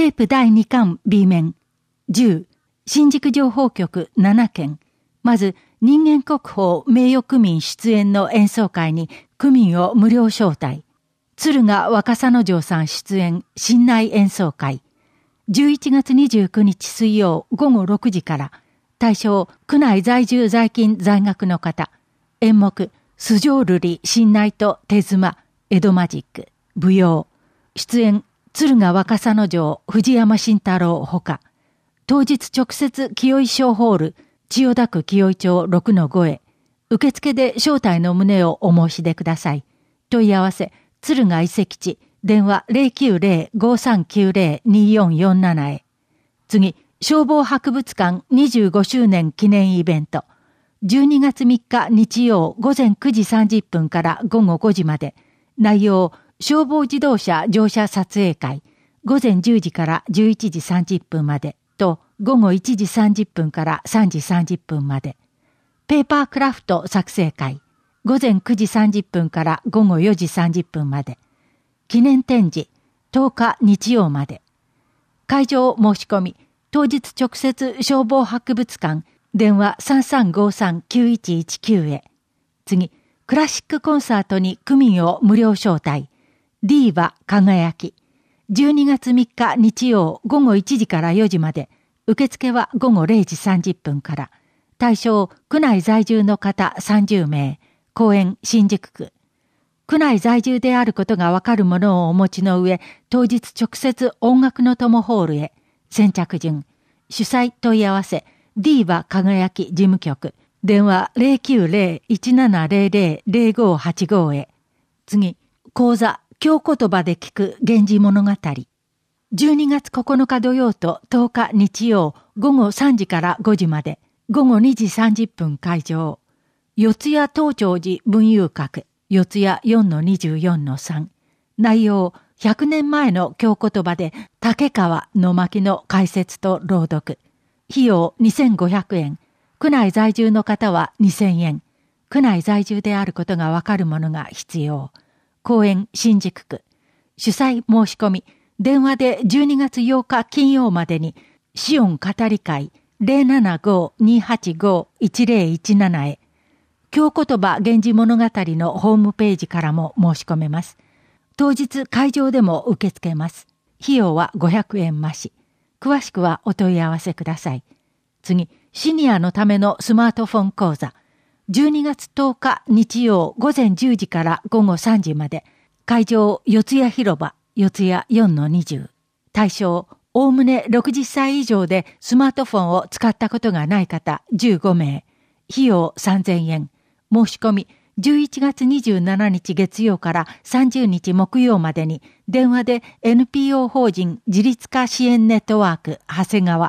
テープ第2巻 B 面。10、新宿情報局7件。まず、人間国宝名誉区民出演の演奏会に区民を無料招待。敦賀若狭之丞さん出演新内演奏会。11月29日水曜午後6時から、対象、区内在住在勤在学の方。演目、素性瑠璃新内と手妻、江戸マジック、舞踊。出演、敦賀若狭之丞、藤山慎太郎ほか。当日直接清井小ホール、千代田区清井町 6-5 へ。受付で招待の旨をお申し出ください。問い合わせ、敦賀遺跡地、電話 090-5390-2447 へ。次、消防博物館25周年記念イベント。12月3日日曜午前9時30分から午後5時まで。内容、消防自動車乗車撮影会。午前10時から11時30分まで。と、午後1時30分から3時30分まで。ペーパークラフト作成会。午前9時30分から午後4時30分まで。記念展示、10日日曜まで。会場申し込み、当日直接消防博物館、電話 3353-9119 へ。次、クラシックコンサートに区民を無料招待。ディーバ輝き。12月3日日曜午後1時から4時まで。受付は午後0時30分から。対象、区内在住の方30名。公園新宿区。区内在住であることがわかるものをお持ちの上、当日直接音楽の友ホールへ。先着順。主催問い合わせ、ディーバ輝き事務局。電話 090-1700-0585 へ。次、講座、京言葉で聞く源氏物語。12月9日土曜と10日日曜午後3時から5時まで。午後2時30分会場。四谷東長寺文遊閣。四谷 4-24-3。内容、100年前の京言葉で竹川の巻の解説と朗読。費用2500円。区内在住の方は2000円。区内在住であることがわかるものが必要。公園新宿区。主催申し込み。電話で12月8日金曜までに、シオン語り会 075-285-1017 へ。京言葉源氏物語のホームページからも申し込めます。当日会場でも受け付けます。費用は500円増し。詳しくはお問い合わせください。次、シニアのためのスマートフォン講座。12月10日日曜午前10時から午後3時まで。会場四谷広場、四谷 4-20。対象、おおむね60歳以上でスマートフォンを使ったことがない方15名。費用3000円。申し込み、11月27日月曜から30日木曜までに、電話で NPO 法人自立化支援ネットワーク長谷川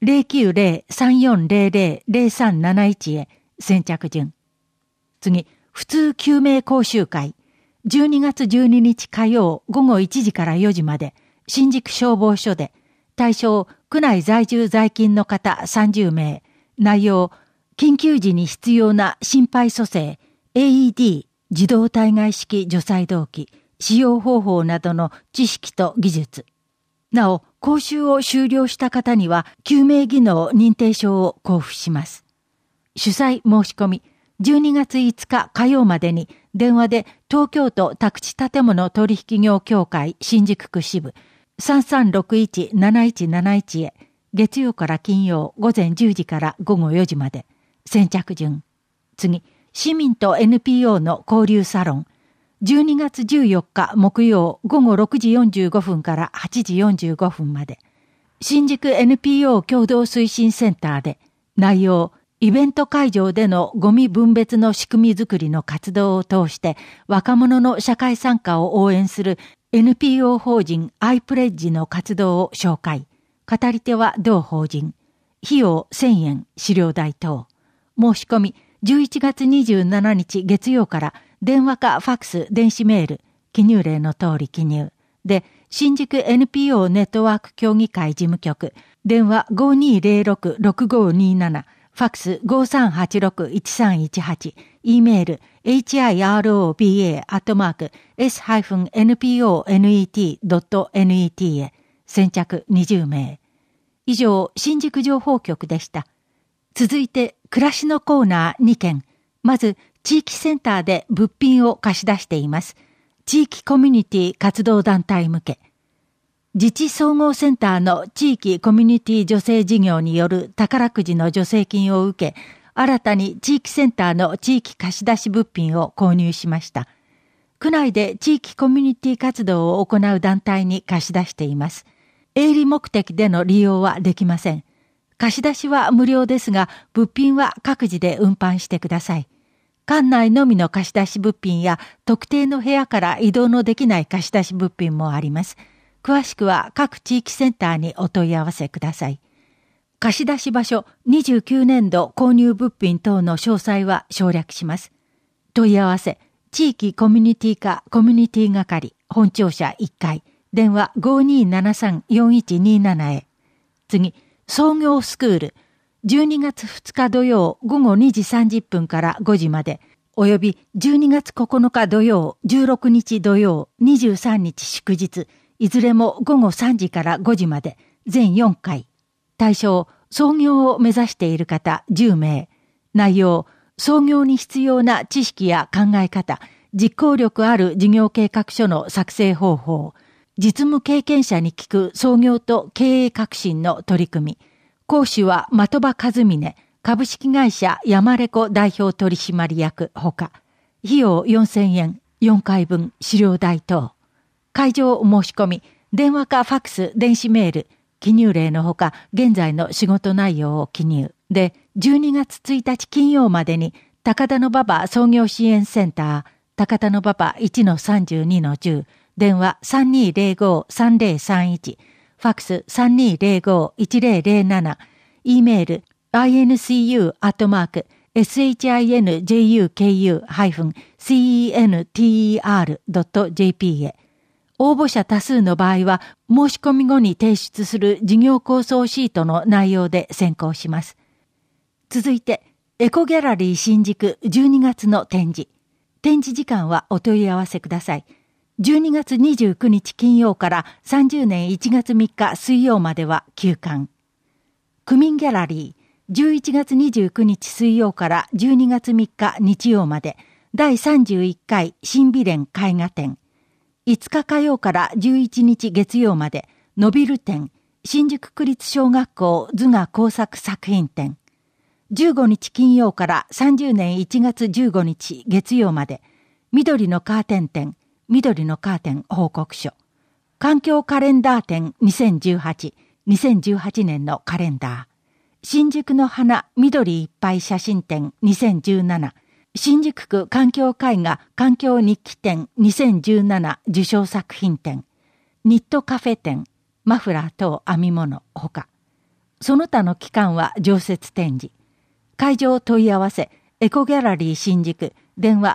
090-3400-0371 へ。先着順。次、普通救命講習会。12月12日火曜午後1時から4時まで、新宿消防署で、対象、区内在住在勤の方30名。内容、緊急時に必要な心肺蘇生、AED、自動体外式除細動器、使用方法などの知識と技術。なお、講習を修了した方には、救命技能認定証を交付します。主催申し込み、12月5日火曜までに、電話で東京都宅地建物取引業協会新宿区支部 3361-7171 へ。月曜から金曜午前10時から午後4時まで。先着順。次、市民と NPO の交流サロン。12月14日木曜午後6時45分から8時45分まで。新宿 NPO 共同推進センターで。内容、イベント会場でのゴミ分別の仕組みづくりの活動を通して若者の社会参加を応援する NPO 法人アイプレッジの活動を紹介。語り手は同法人。費用1000円、資料代等。申し込み、11月27日月曜から電話かファックス、電子メール、記入例の通り記入。で、新宿 NPO ネットワーク協議会事務局、電話 5206-6527、ファックス 5386-1318、E メール hiroba@s-nponet.net へ。 先着20名。以上、新宿情報局でした。続いて、暮らしのコーナー2件。まず、地域センターで物品を貸し出しています。地域コミュニティ活動団体向け。自治総合センターの地域コミュニティ助成事業による宝くじの助成金を受け、新たに地域センターの地域貸し出し物品を購入しました。区内で地域コミュニティ活動を行う団体に貸し出しています。営利目的での利用はできません。貸し出しは無料ですが、物品は各自で運搬してください。館内のみの貸し出し物品や特定の部屋から移動のできない貸し出し物品もあります。詳しくは各地域センターにお問い合わせください。貸し出し場所29年度購入物品等の詳細は省略します。問い合わせ、地域コミュニティ課コミュニティ係本庁舎1階、電話 5273-4127 へ。次、創業スクール。12月2日土曜午後2時30分から5時まで、および12月9日土曜、16日土曜、23日祝日、いずれも午後3時から5時まで、全4回。対象、創業を目指している方10名。内容、創業に必要な知識や考え方、実行力ある事業計画書の作成方法、実務経験者に聞く創業と経営革新の取り組み、講師は的場和峰、株式会社山レコ代表取締役ほか、費用4000円、4回分資料代等。会場申し込み、電話かファックス、電子メール、記入例のほか、現在の仕事内容を記入。で、12月1日金曜までに、高田馬場創業支援センター、高田馬場 1-32-10、電話 3205-3031、ファックス 3205-1007、E メール incu@shinjuku-center.jp へ。応募者多数の場合は、申し込み後に提出する事業構想シートの内容で選考します。続いて、エコギャラリー新宿12月の展示。展示時間はお問い合わせください。12月29日金曜から30年1月3日水曜までは休館。区民ギャラリー、11月29日水曜から12月3日日曜まで、第31回新美連絵画展。5日火曜から11日月曜まで、のびる展、新宿区立小学校図画工作作品展。15日金曜から30年1月15日月曜まで、緑のカーテン展、緑のカーテン報告書。環境カレンダー展2018、2018年のカレンダー。新宿の花緑いっぱい写真展2017。新宿区環境絵画環境日記展2017受賞作品展。ニットカフェ展、マフラー等編み物ほか。その他の期間は常設展示。会場問い合わせ、エコギャラリー新宿、電話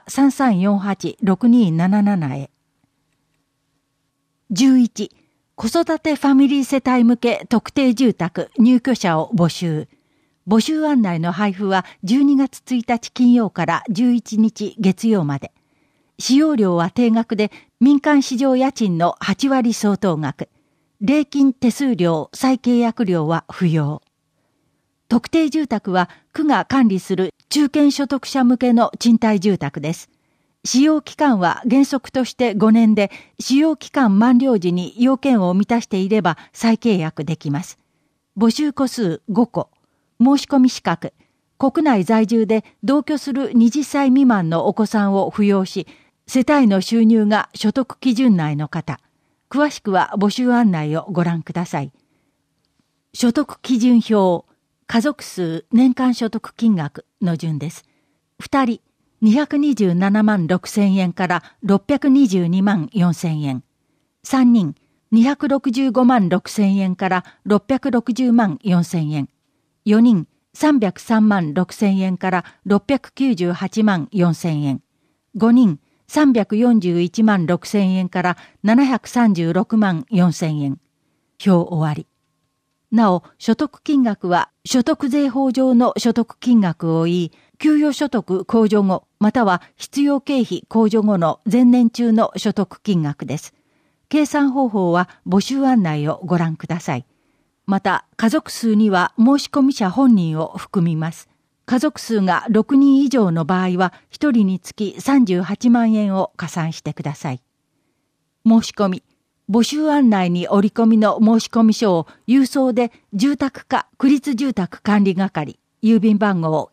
3348-6277 へ。11、子育てファミリー世帯向け特定住宅入居者を募集。募集案内の配布は12月1日金曜から11日月曜まで。使用料は定額で民間市場家賃の8割相当額。礼金手数料、再契約料は不要。特定住宅は区が管理する中堅所得者向けの賃貸住宅です。使用期間は原則として5年で、使用期間満了時に要件を満たしていれば再契約できます。募集戸数5個。申し込み資格。国内在住で同居する20歳未満のお子さんを扶養し、世帯の収入が所得基準内の方。詳しくは募集案内をご覧ください。所得基準表。家族数、年間所得金額の順です。2人、227万6千円から622万4千円。3人、265万6千円から660万4千円。4人、303万6千円から698万4千円。5人、341万6千円から736万4千円。表終わり。なお、所得金額は所得税法上の所得金額を言い、給与所得控除後、または必要経費控除後の前年中の所得金額です。 計算方法は募集案内をご覧ください。また、家族数には申し込み者本人を含みます。家族数が6人以上の場合は、1人につき38万円を加算してください。申し込み。募集案内に折り込みの申込書を郵送で住宅課区立住宅管理係、郵便番号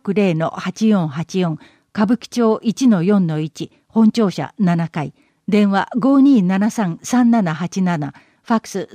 160-8484 歌舞伎町 1-4-1 本庁舎7階、電話 5273-3787、ファックス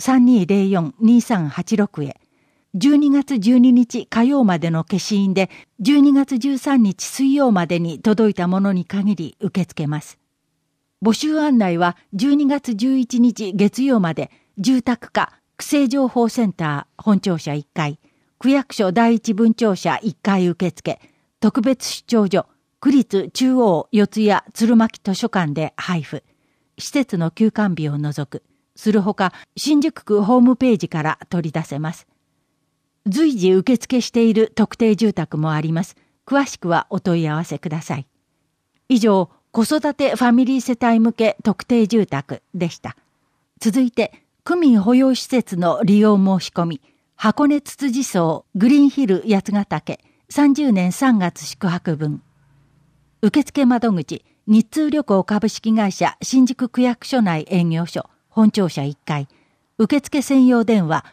3204-2386 へ。12月12日火曜までの消印で、12月13日水曜までに届いたものに限り受け付けます。募集案内は12月11日月曜まで、住宅課区政情報センター本庁舎1階、区役所第一分庁舎1階受付、特別出張所、区立中央四谷鶴巻図書館で配布。施設の休館日を除く。するほか、新宿区ホームページから取り出せます。随時受付している特定住宅もあります。詳しくはお問い合わせください。以上、子育てファミリー世帯向け特定住宅でした。続いて、区民保養施設の利用申し込み、箱根つつじ荘グリーンヒル八ヶ岳30年3月宿泊分。受付窓口、日通旅行株式会社新宿区役所内営業所、本庁舎1階。受付専用電話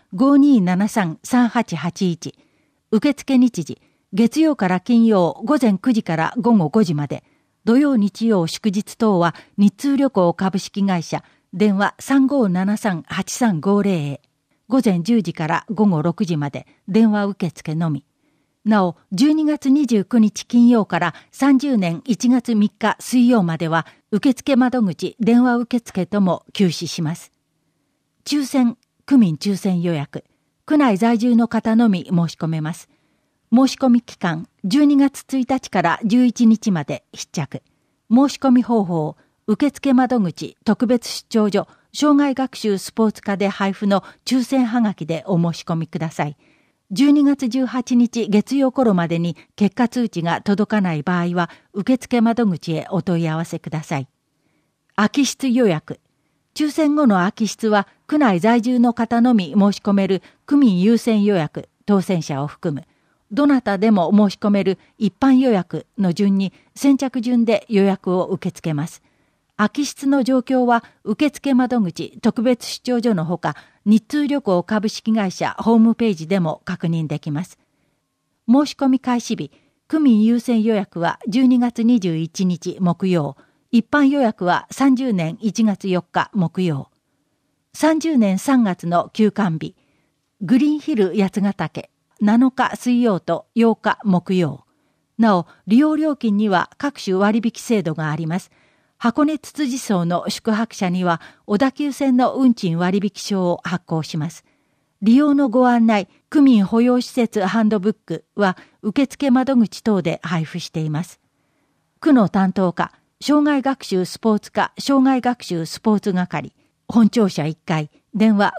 5273-3881。受付日時、月曜から金曜午前9時から午後5時まで。土曜日曜祝日等は日通旅行株式会社電話 3573-8350 へ。午前10時から午後6時まで電話受付のみ。なお、12月29日金曜から30年1月3日水曜までは受付窓口電話受付とも休止します。抽選、区民抽選予約。区内在住の方のみ申し込めます。申し込み期間、12月1日から11日まで必着。申し込み方法、受付窓口、特別出張所、障害学習スポーツ課で配布の抽選はがきでお申し込みください。12月18日月曜頃までに結果通知が届かない場合は、受付窓口へお問い合わせください。空き室予約。抽選後の空き室は、区内在住の方のみ申し込める区民優先予約、当選者を含む。どなたでも申し込める一般予約の順に先着順で予約を受け付けます。空き室の状況は受付窓口特別出張所のほか、日通旅行株式会社ホームページでも確認できます。申し込み開始日、区民優先予約は12月21日木曜、一般予約は30年1月4日木曜。30年3月の休館日、グリーンヒル八ヶ岳、7日水曜と8日木曜。なお、利用料金には各種割引制度があります。箱根つつじ荘の宿泊者には小田急線の運賃割引証を発行します。利用のご案内、区民保養施設ハンドブックは受付窓口等で配布しています。区の担当課、障害学習スポーツ課障害学習スポーツ係、本庁舎1階、電話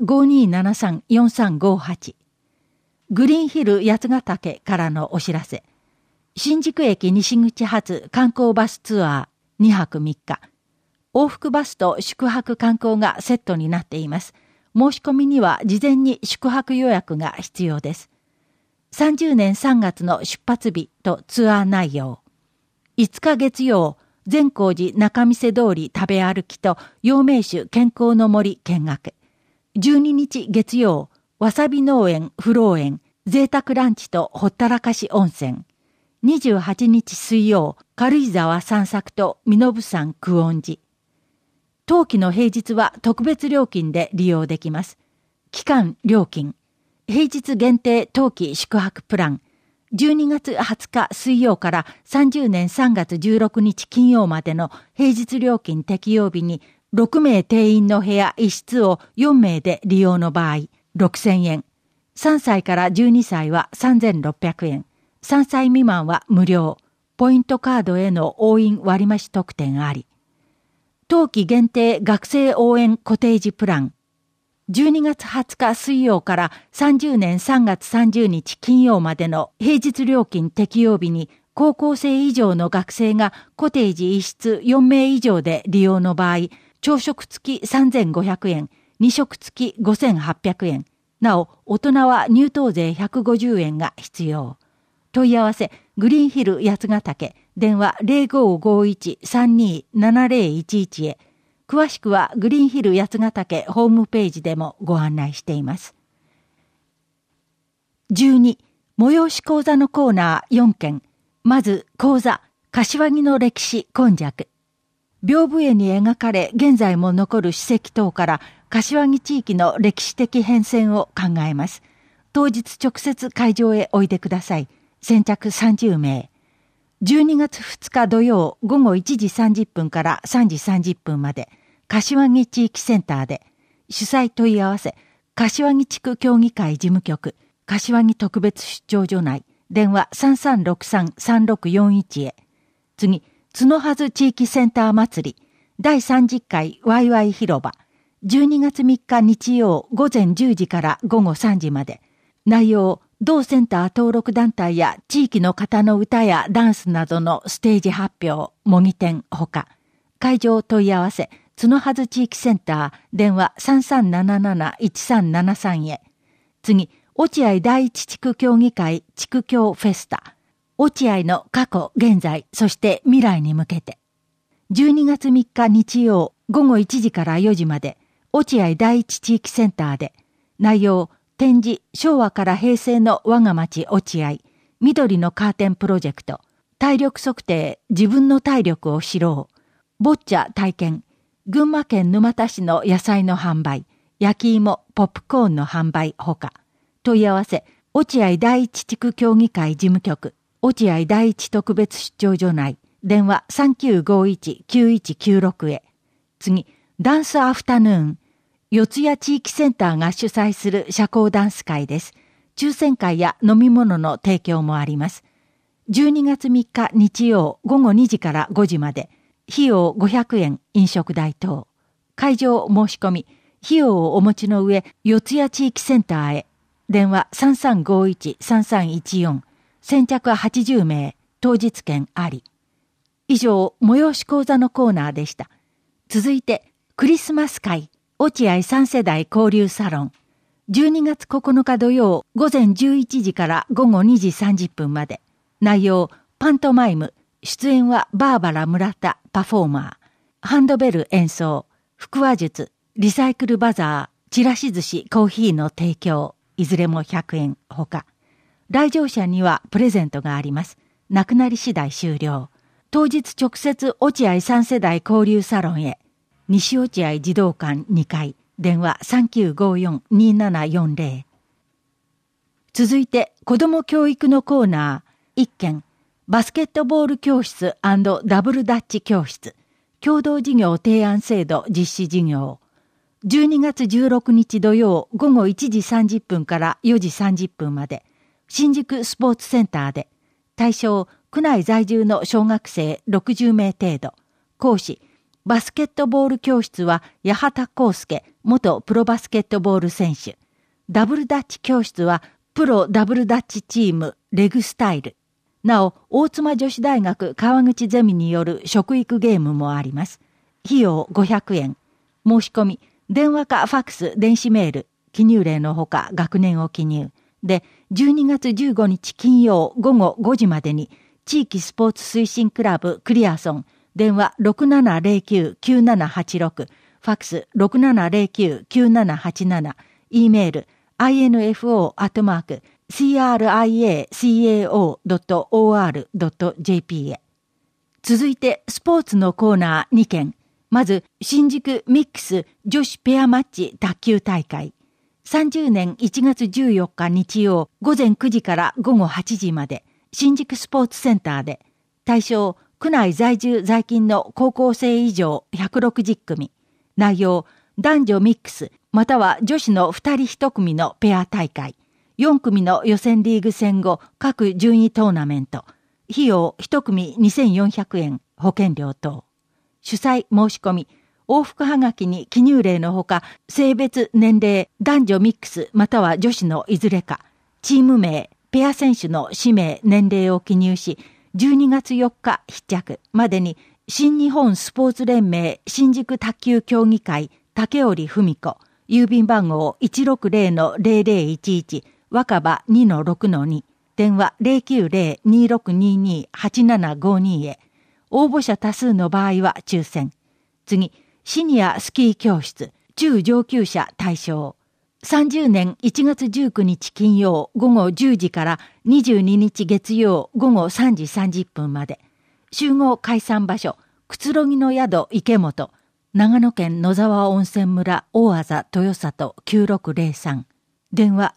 5273-4358。グリーンヒル八ヶ岳からのお知らせ。新宿駅西口発観光バスツアー2泊3日。往復バスと宿泊観光がセットになっています。申し込みには事前に宿泊予約が必要です。30年3月の出発日とツアー内容。5日月曜、善光寺仲見世通り食べ歩きと陽明酒健康の森見学。12日月曜、わさび農園不老園贅沢ランチとほったらかし温泉。28日水曜、軽井沢散策と身延山久遠寺。当期の平日は特別料金で利用できます。期間料金。平日限定当期宿泊プラン。12月20日水曜から30年3月16日金曜までの平日料金適用日に6名定員の部屋1室を4名で利用の場合、6000円。3歳から12歳は3600円。3歳未満は無料。ポイントカードへの応印割増特典あり。冬季限定学生応援コテージプラン。12月20日水曜から30年3月30日金曜までの平日料金適用日に高校生以上の学生がコテージ1室4名以上で利用の場合、 朝食付き3500円、2食付き5800円。なお、大人は入湯税150円が必要。問い合わせ、グリーンヒル八ヶ岳、電話 0551-327011 へ。詳しくはグリーンヒル八ヶ岳ホームページでもご案内しています。12、催し講座のコーナー4件。まず、講座、柏木の歴史今昔。屏風絵に描かれ、現在も残る史跡等から、柏木地域の歴史的変遷を考えます。当日直接会場へおいでください。先着30名。12月2日土曜午後1時30分から3時30分まで、柏木地域センターで、主催問い合わせ、柏木地区協議会事務局、柏木特別出張所内、電話 3363-3641 へ。次、角はず地域センター祭り、第30回ワイワイ広場、12月3日日曜午前10時から午後3時まで。内容、同センター登録団体や地域の方の歌やダンスなどのステージ発表、模擬店ほか。会場問い合わせ、角はず地域センター、電話 3377-1373 へ。次、落合第一地区協議会地区協フェスタ。落合の過去、現在、そして未来に向けて。12月3日日曜午後1時から4時まで、落合第一地域センターで、内容、展示、昭和から平成の我が町落合、緑のカーテンプロジェクト、体力測定、自分の体力を知ろう、ボッチャ体験、群馬県沼田市の野菜の販売、焼き芋、ポップコーンの販売ほか。問い合わせ、落合第一地区協議会事務局、落合第一特別出張所内、電話 3951-9196 へ。次、ダンスアフタヌーン、四谷地域センターが主催する社交ダンス会です。抽選会や飲み物の提供もあります。12月3日日曜午後2時から5時まで、費用500円飲食代等。会場申し込み、費用をお持ちの上、四谷地域センターへ。電話 3351-3314。先着80名、当日券あり。以上、催し講座のコーナーでした。続いて、クリスマス会、落合3世代交流サロン。12月9日土曜午前11時から午後2時30分まで。内容、パントマイム。出演はバーバラ村田パフォーマー。ハンドベル演奏。腹話術。リサイクルバザー。ちらし寿司コーヒーの提供。いずれも100円ほか。来場者にはプレゼントがあります。なくなり次第終了。当日直接落合3世代交流サロンへ。西落合児童館2階、電話 3954-2740。続いて、子ども教育のコーナー、1件、バスケットボール教室&ダブルダッチ教室、共同事業提案制度実施事業。12月16日土曜午後1時30分から4時30分まで、新宿スポーツセンターで、対象、区内在住の小学生60名程度、講師、バスケットボール教室は八幡康介元プロバスケットボール選手。ダブルダッチ教室はプロダブルダッチチームレグスタイル。なお、大妻女子大学川口ゼミによる食育ゲームもあります。費用500円。申し込み、電話かファックス、電子メール、記入例のほか学年を記入。で、12月15日金曜午後5時までに、地域スポーツ推進クラブクリアソン、電話 6709-9786、ファックス 6709-9787、E メール info@criacao.or.jp へ。続いてスポーツのコーナー2件。まず新宿ミックス女子ペアマッチ卓球大会。30年1月14日日曜午前9時から午後8時まで新宿スポーツセンターで、対象区内在住在勤の高校生以上160組。内容、男女ミックス、または女子の2人1組のペア大会。4組の予選リーグ戦後、各順位トーナメント。費用1組2400円、保険料等。主催申し込み、往復はがきに記入例のほか、性別、年齢、男女ミックス、または女子のいずれか、チーム名、ペア選手の氏名、年齢を記入し、12月4日必着までに新日本スポーツ連盟新宿卓球協議会竹織文子、郵便番号 160-0011 若葉 2-6-2、電話 090-2622-8752 へ。応募者多数の場合は抽選。次、シニアスキー教室、中上級者対象。30年1月19日金曜午後10時から22日月曜午後3時30分まで。集合解散場所、くつろぎの宿池本、長野県野沢温泉村大字豊里9603。電話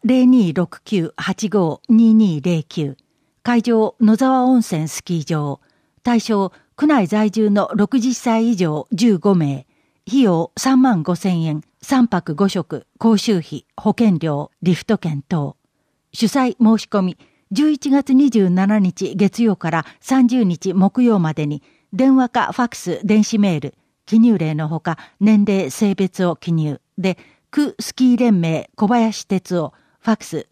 0269852209。会場野沢温泉スキー場。対象区内在住の60歳以上15名。費用35,000円。3泊5食、講習費、保険料、リフト券等。主催申し込み、11月27日月曜から30日木曜までに、電話かファクス、電子メール、記入例のほか、年齢、性別を記入。で、区スキー連盟小林哲夫、ファクス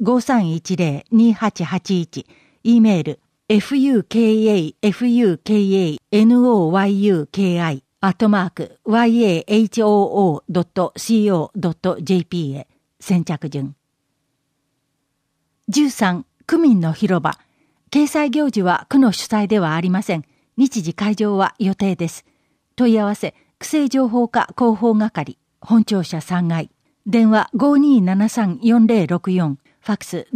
5310-2881、E メール、fukafukanyou.yahoo.co.jp へ。先着順。13、区民の広場。掲載行事は区の主催ではありません。日時会場は予定です。問い合わせ、区政情報課広報係、本庁舎3階。電話 5273-4064、ファクス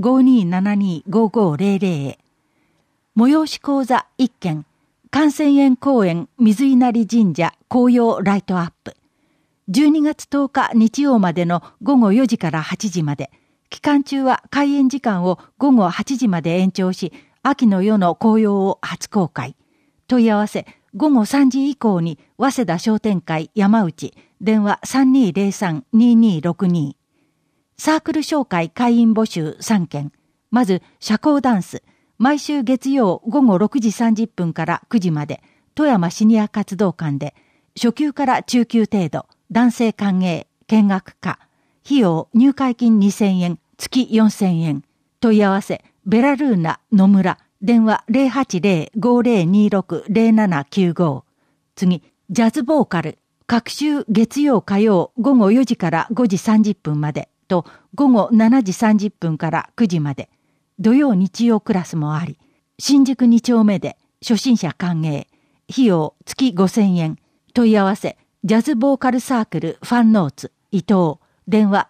5272-5500 へ。催し講座1件。観世園公園水稲荷神社紅葉ライトアップ。12月10日日曜までの午後4時から8時まで。期間中は開園時間を午後8時まで延長し、秋の夜の紅葉を初公開。問い合わせ、午後3時以降に早稲田商店会山内、電話 3203-2262。サークル紹介会員募集3件。まず、社交ダンス。毎週月曜午後6時30分から9時まで、富山シニア活動館で、初級から中級程度、男性歓迎、見学可。費用、入会金2000円、月4000円。問い合わせ、ベラルーナ野村、電話 080-5026-0795。次、ジャズボーカル、各週月曜火曜午後4時から5時30分までと、午後7時30分から9時まで。土曜日曜クラスもあり、新宿2丁目で初心者歓迎、費用月5000円、問い合わせ、ジャズボーカルサークルファンノーツ、伊藤、電話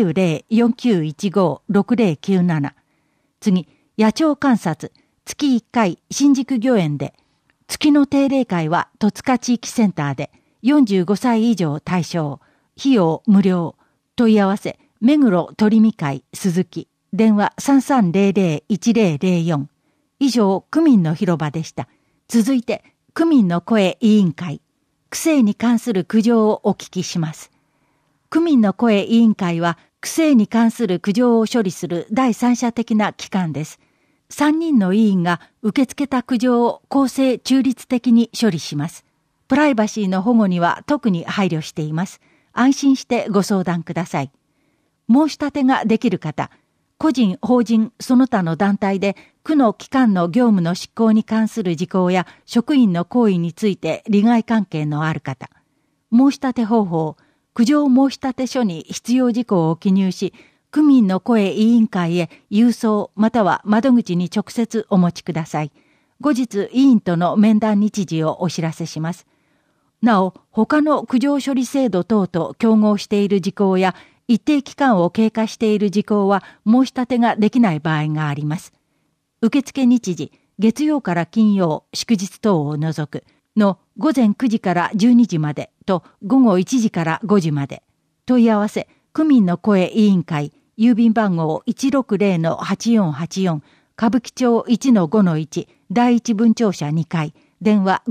090-4915-6097。次、野鳥観察、月1回新宿御苑で、月の定例会は戸塚地域センターで、45歳以上対象、費用無料、問い合わせ、目黒鳥見会鈴木、電話 3300-1004。以上、区民の広場でした。続いて、区民の声委員会。区政に関する苦情をお聞きします。区民の声委員会は、区政に関する苦情を処理する第三者的な機関です。3人の委員が受け付けた苦情を公正中立的に処理します。プライバシーの保護には特に配慮しています。安心してご相談ください。申し立てができる方、個人、法人、その他の団体で区の機関の業務の執行に関する事項や職員の行為について利害関係のある方。申し立て方法、苦情申し立て書に必要事項を記入し、区民の声委員会へ郵送または窓口に直接お持ちください。後日委員との面談日時をお知らせします。なお、他の苦情処理制度等と競合している事項や一定期間を経過している事項は申し立てができない場合があります。受付日時、月曜から金曜、祝日等を除くの午前9時から12時までと午後1時から5時まで。問い合わせ、区民の声委員会、郵便番号 160-8484、歌舞伎町 1-5-1、第一分庁舎2階、電話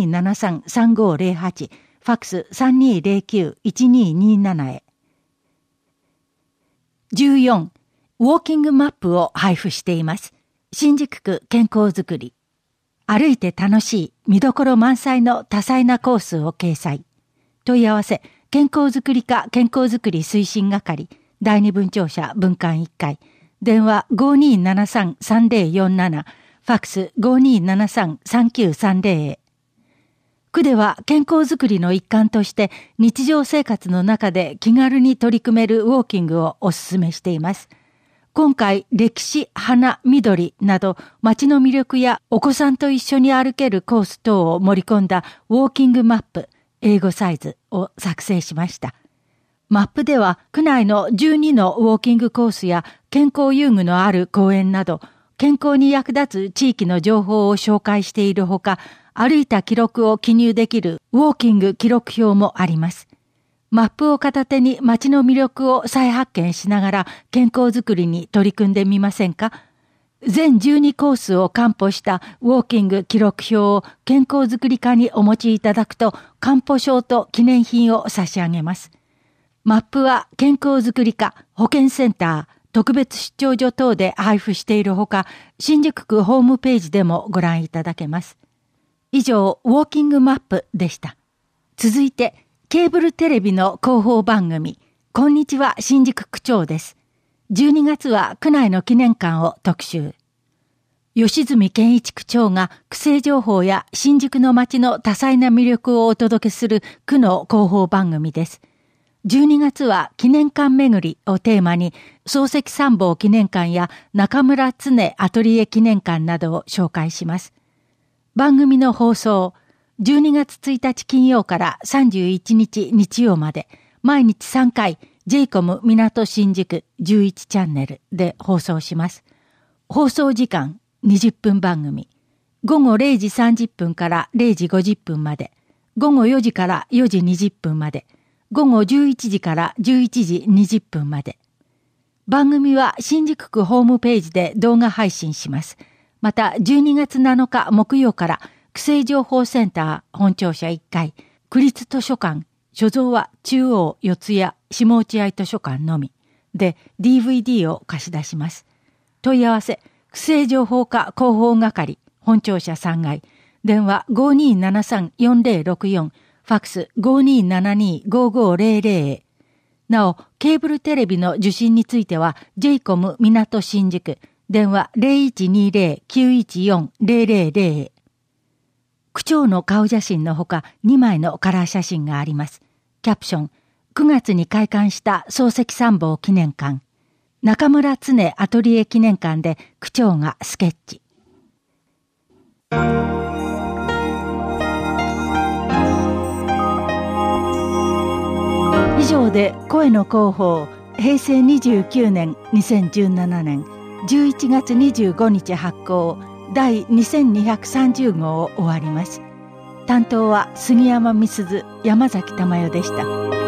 5273-3508、ファクス 3209-1227 へ。14、ウォーキングマップを配布しています。新宿区健康づくり。歩いて楽しい、見どころ満載の多彩なコースを掲載。問い合わせ、健康づくり課健康づくり推進係、第二分庁舎分館1階、電話 5273-3047、ファクス 5273-3930 へ。 区では健康づくりの一環として日常生活の中で気軽に取り組めるウォーキングをお勧めしています。今回、歴史、花、緑など街の魅力やお子さんと一緒に歩けるコース等を盛り込んだウォーキングマップ、英語サイズを作成しました。マップでは区内の12のウォーキングコースや健康遊具のある公園など健康に役立つ地域の情報を紹介しているほか、歩いた記録を記入できるウォーキング記録表もあります。マップを片手に街の魅力を再発見しながら健康づくりに取り組んでみませんか？全12コースを完歩したウォーキング記録表を健康づくり課にお持ちいただくと完歩証と記念品を差し上げます。マップは健康づくり課、保健センター、特別出張所等で配布しているほか、新宿区ホームページでもご覧いただけます。以上、ウォーキングマップでした。続いて、ケーブルテレビの広報番組、こんにちは新宿区長です。12月は区内の記念館を特集。吉住健一区長が区政情報や新宿の街の多彩な魅力をお届けする区の広報番組です。12月は記念館巡りをテーマに、漱石参謀記念館や中村常アトリエ記念館などを紹介します。番組の放送、12月1日金曜から31日日曜まで、毎日3回、JCOM 港新宿11チャンネルで放送します。放送時間20分番組。午後0時30分から0時50分まで、午後4時から4時20分まで、午後11時から11時20分まで。番組は新宿区ホームページで動画配信します。また12月7日木曜から区政情報センター本庁舎1階、区立図書館、所蔵は中央四谷下落合図書館のみで DVD を貸し出します。問い合わせ、区政情報課広報係本庁舎3階、電話 5273-4064、ファックス 5272-5500。なお、ケーブルテレビの受信については JCOM 港新宿、電話 0120-914-000。区長の顔写真のほか2枚のカラー写真があります。キャプション、9月に開館した漱石参謀記念館、中村常アトリエ記念館で区長がスケッチ。以上で声の広報、平成29年2017年11月25日発行第2230号を終わります。担当は杉山美鈴、山崎珠代でした。